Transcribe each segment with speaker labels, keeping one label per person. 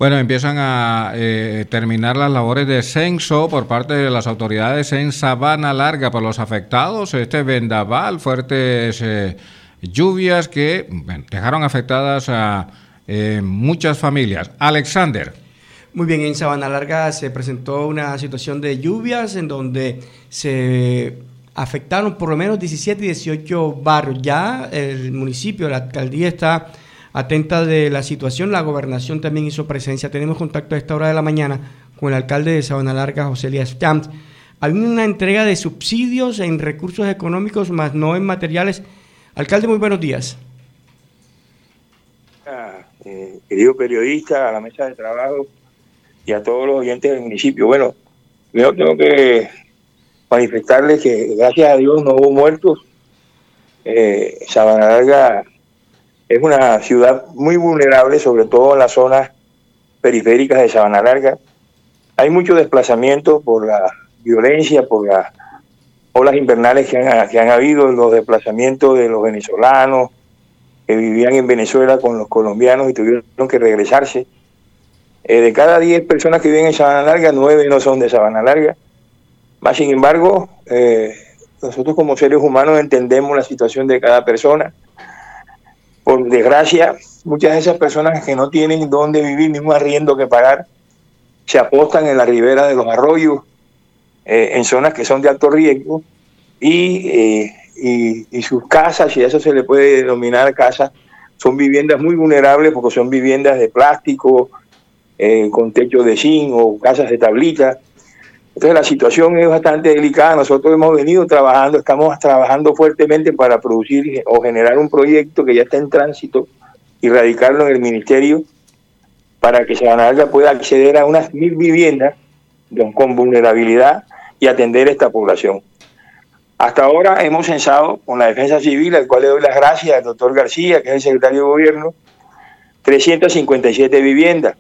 Speaker 1: Bueno, empiezan a terminar las labores de censo por parte de las autoridades en Sabana Larga para los afectados. Este vendaval, fuertes lluvias que dejaron afectadas a muchas familias. Alexander.
Speaker 2: Muy bien, en Sabana Larga se presentó una situación de lluvias en donde se afectaron por lo menos 17 y 18 barrios. Ya el municipio, la alcaldía está atenta de la situación, la gobernación también hizo presencia. Tenemos contacto a esta hora de la mañana con el alcalde de Sabana Larga, José Elías Camps. Hay una entrega de subsidios en recursos económicos, más no en materiales. Alcalde, muy buenos días.
Speaker 3: Querido periodista, a la mesa de trabajo y a todos los oyentes del municipio. Bueno, yo tengo que manifestarles que gracias a Dios no hubo muertos. Sabana Larga es una ciudad muy vulnerable, sobre todo en las zonas periféricas de Sabana Larga. Hay mucho desplazamiento por la violencia, por las olas invernales que han habido, los desplazamientos de los venezolanos que vivían en Venezuela con los colombianos y tuvieron que regresarse. De cada 10 personas que viven en Sabana Larga, 9 no son de Sabana Larga. Más sin embargo, nosotros como seres humanos entendemos la situación de cada persona. Por desgracia, muchas de esas personas que no tienen dónde vivir, ni un arriendo que pagar, se apostan en la ribera de los arroyos, en zonas que son de alto riesgo, y sus casas, si a eso se le puede denominar casas, son viviendas muy vulnerables porque son viviendas de plástico, con techo de zinc o casas de tablita. Entonces la situación es bastante delicada. Nosotros hemos venido trabajando, estamos trabajando fuertemente para producir o generar un proyecto que ya está en tránsito y radicarlo en el ministerio para que Sabana Larga pueda acceder a unas 1.000 viviendas con vulnerabilidad y atender a esta población. Hasta ahora hemos censado con la Defensa Civil, al cual le doy las gracias al doctor García, que es el secretario de Gobierno, 357 viviendas.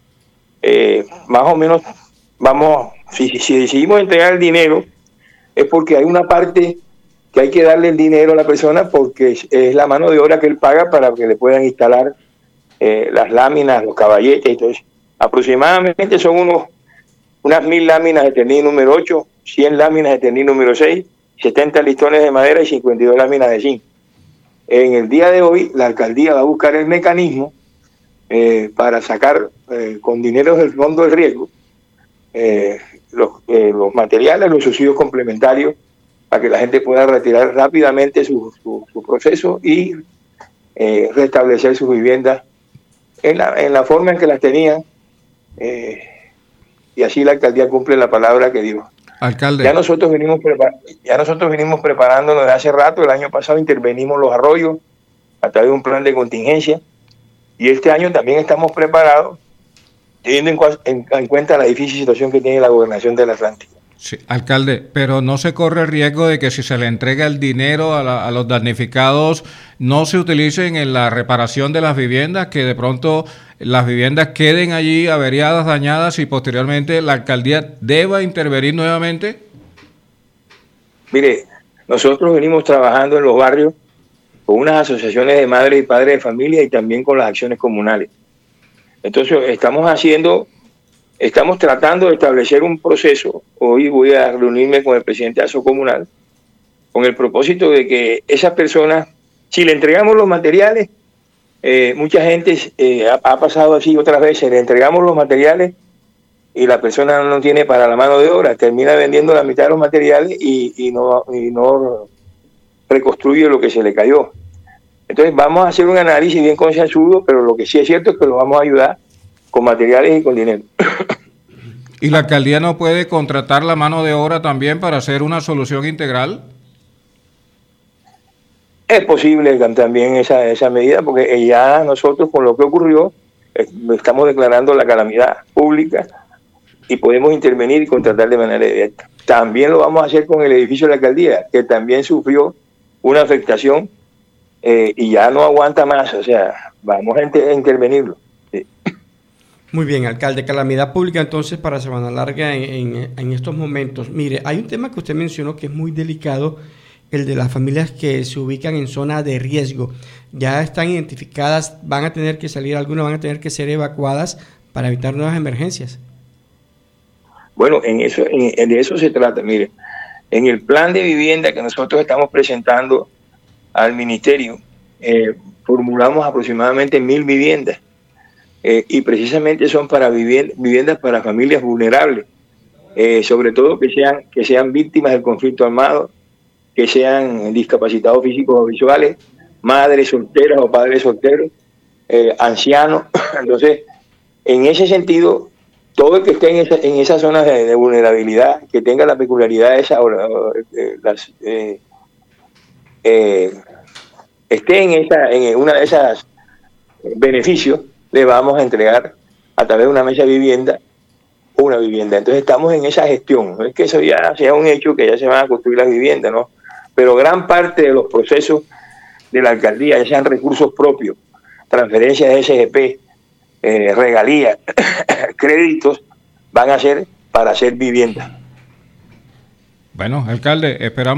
Speaker 3: Más o menos vamos, si decidimos entregar el dinero, es porque hay una parte que hay que darle el dinero a la persona porque es la mano de obra que él paga para que le puedan instalar las láminas, los caballetes y todo eso. Aproximadamente son unas 1.000 láminas de Eternit número 8, 100 láminas de Eternit número 6, 70 listones de madera y 52 láminas de zinc. En el día de hoy, la alcaldía va a buscar el mecanismo para sacar con dinero del fondo del riesgo los materiales, los subsidios complementarios, para que la gente pueda retirar rápidamente su proceso y restablecer sus viviendas en la forma en que las tenían, y así la alcaldía cumple la palabra que dio.
Speaker 1: Alcalde.
Speaker 3: Ya nosotros venimos preparándonos desde hace rato. El año pasado intervenimos los arroyos a través de un plan de contingencia, y este año también estamos preparados, teniendo en cuenta la difícil situación que tiene la gobernación del Atlántico.
Speaker 1: Sí, alcalde, pero no se corre el riesgo de que si se le entrega el dinero a los damnificados no se utilicen en la reparación de las viviendas, que de pronto las viviendas queden allí averiadas, dañadas, y posteriormente la alcaldía deba intervenir nuevamente.
Speaker 3: Mire, nosotros venimos trabajando en los barrios con unas asociaciones de madres y padres de familia y también con las acciones comunales. Entonces estamos tratando de establecer un proceso. Hoy voy a reunirme con el presidente de ASO Comunal con el propósito de que esas personas, si le entregamos los materiales, mucha gente ha pasado así otras veces, le entregamos los materiales y la persona no tiene para la mano de obra, termina vendiendo la mitad de los materiales y no reconstruye lo que se le cayó. Entonces vamos a hacer un análisis bien concienzudo, pero lo que sí es cierto es que lo vamos a ayudar con materiales y con dinero.
Speaker 1: ¿Y la alcaldía no puede contratar la mano de obra también para hacer una solución integral?
Speaker 3: Es posible también esa medida, porque ya nosotros con lo que ocurrió estamos declarando la calamidad pública y podemos intervenir y contratar de manera directa. También lo vamos a hacer con el edificio de la alcaldía, que también sufrió una afectación y ya no aguanta más, o sea, vamos a intervenirlo. Sí.
Speaker 2: Muy bien, alcalde, calamidad pública entonces para Sabana Larga en estos momentos. Mire, hay un tema que usted mencionó que es muy delicado, el de las familias que se ubican en zona de riesgo. Ya están identificadas, van a tener que salir, algunas van a tener que ser evacuadas para evitar nuevas emergencias.
Speaker 3: Bueno, de eso se trata. Mire, en el plan de vivienda que nosotros estamos presentando al ministerio, formulamos aproximadamente 1.000 viviendas, y precisamente son para viviendas para familias vulnerables, sobre todo que sean víctimas del conflicto armado, que sean discapacitados físicos o visuales, madres solteras o padres solteros, ancianos. Entonces, en ese sentido, todo el que esté en esas zonas de vulnerabilidad, que tenga la peculiaridad de esa, esté en una de esas beneficios, le vamos a entregar a través de una mesa de vivienda una vivienda. Entonces estamos en esa gestión. No es que eso ya sea un hecho, que ya se van a construir las viviendas, ¿no? Pero gran parte de los procesos de la alcaldía, ya sean recursos propios, transferencias de SGP, regalías, créditos, van a ser para hacer vivienda.
Speaker 1: Bueno, alcalde, esperamos